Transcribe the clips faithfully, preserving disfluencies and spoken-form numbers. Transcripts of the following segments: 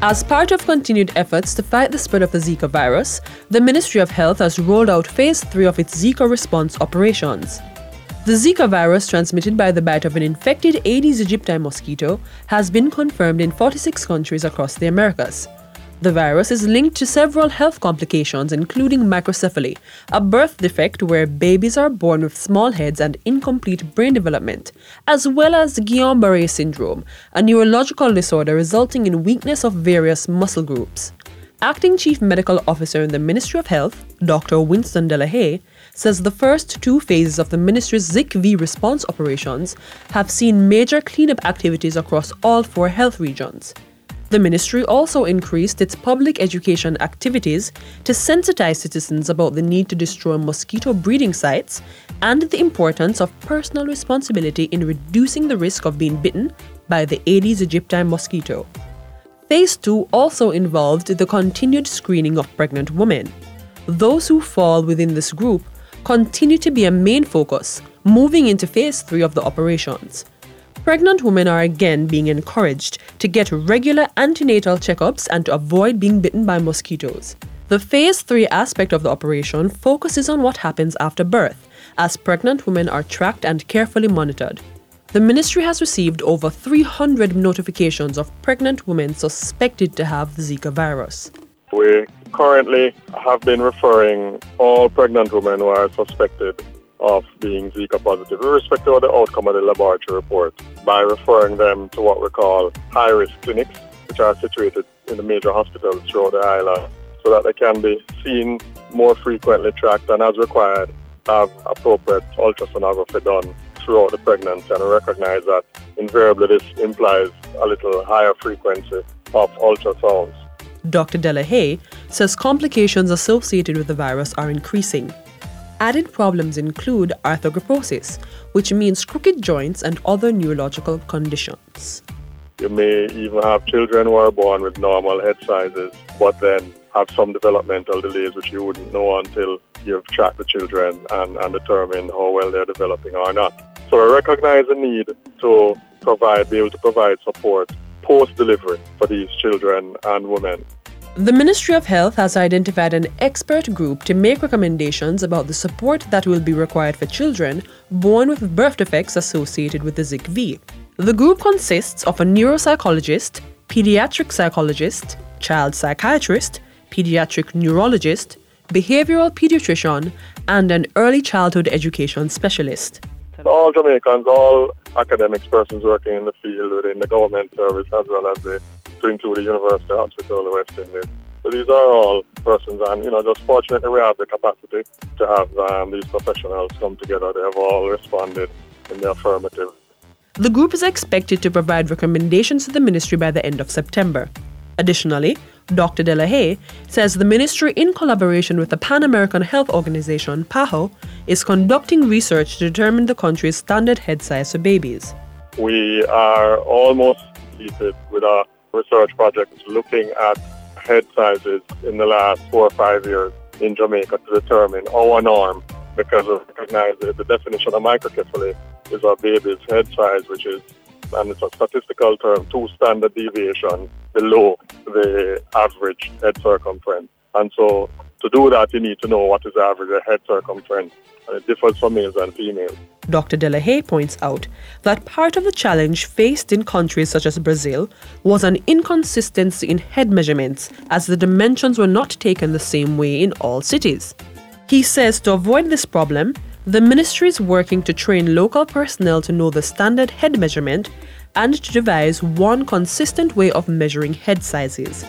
As part of continued efforts to fight the spread of the Zika virus, the Ministry of Health has rolled out phase three of its Zika response operations. The Zika virus, transmitted by the bite of an infected Aedes aegypti mosquito, has been confirmed in forty-six countries across the Americas. The virus is linked to several health complications, including microcephaly, a birth defect where babies are born with small heads and incomplete brain development, as well as Guillain-Barré syndrome, a neurological disorder resulting in weakness of various muscle groups. Acting Chief Medical Officer in the Ministry of Health, Doctor Winston Delahaye, says the first two phases of the ministry's ZikV response operations have seen major cleanup activities across all four health regions. The ministry also increased its public education activities to sensitize citizens about the need to destroy mosquito breeding sites and the importance of personal responsibility in reducing the risk of being bitten by the Aedes aegypti mosquito. Phase two also involved the continued screening of pregnant women. Those who fall within this group continue to be a main focus, moving into phase three of the operations. Pregnant women are again being encouraged to get regular antenatal checkups and to avoid being bitten by mosquitoes. The phase three aspect of the operation focuses on what happens after birth, as pregnant women are tracked and carefully monitored. The ministry has received over three hundred notifications of pregnant women suspected to have the Zika virus. We currently have been referring all pregnant women who are suspected of being Zika positive, irrespective of the outcome of the laboratory report, by referring them to what we call high-risk clinics, which are situated in the major hospitals throughout the island, so that they can be seen more frequently, tracked, and as required, have appropriate ultrasonography done throughout the pregnancy. And we recognize that invariably this implies a little higher frequency of ultrasounds. Doctor Delahaye says complications associated with the virus are increasing. Added problems include arthrogryposis, which means crooked joints and other neurological conditions. You may even have children who are born with normal head sizes, but then have some developmental delays which you wouldn't know until you've tracked the children and, and determined how well they're developing or not. So I recognize the need to provide, be able to provide support post-delivery for these children and women. The Ministry of Health has identified an expert group to make recommendations about the support that will be required for children born with birth defects associated with the ZikV. The group consists of a neuropsychologist, pediatric psychologist, child psychiatrist, pediatric neurologist, behavioral pediatrician, and an early childhood education specialist. All Jamaicans, all academics, persons working in the field within the government service, as well as the to include the University Hospital, the West Indies. So these are all persons, and you know, just fortunately we have the capacity to have um, these professionals come together. They have all responded in the affirmative. The group is expected to provide recommendations to the ministry by the end of September. Additionally, Doctor Delahaye says the ministry, in collaboration with the Pan American Health Organization, PAHO, is conducting research to determine the country's standard head size for babies. We are almost completed with our research projects looking at head sizes in the last four or five years in Jamaica to determine our norm, because we recognize that the definition of microcephaly is a baby's head size, which is, and it's a statistical term, two standard deviations below the average head circumference. And so to do that, you need to know what is the average head circumference. And it differs for males and females. Doctor Delahaye points out that part of the challenge faced in countries such as Brazil was an inconsistency in head measurements, as the dimensions were not taken the same way in all cities. He says to avoid this problem, the ministry is working to train local personnel to know the standard head measurement and to devise one consistent way of measuring head sizes.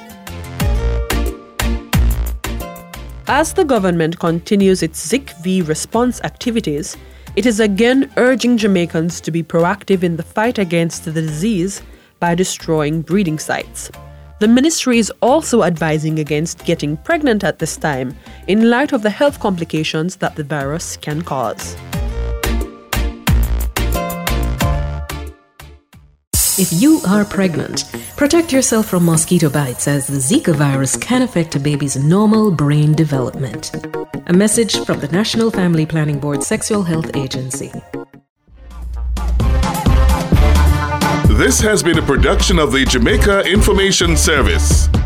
As the government continues its ZikV response activities, it is again urging Jamaicans to be proactive in the fight against the disease by destroying breeding sites. The ministry is also advising against getting pregnant at this time, in light of the health complications that the virus can cause. If you are pregnant, protect yourself from mosquito bites, as the Zika virus can affect a baby's normal brain development. A message from the National Family Planning Board Sexual Health Agency. This has been a production of the Jamaica Information Service.